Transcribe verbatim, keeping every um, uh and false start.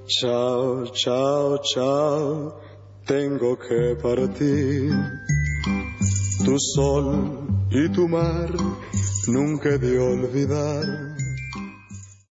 Chao, chao, chao, tengo que partir. Tu sol y tu mar nunca he de olvidar.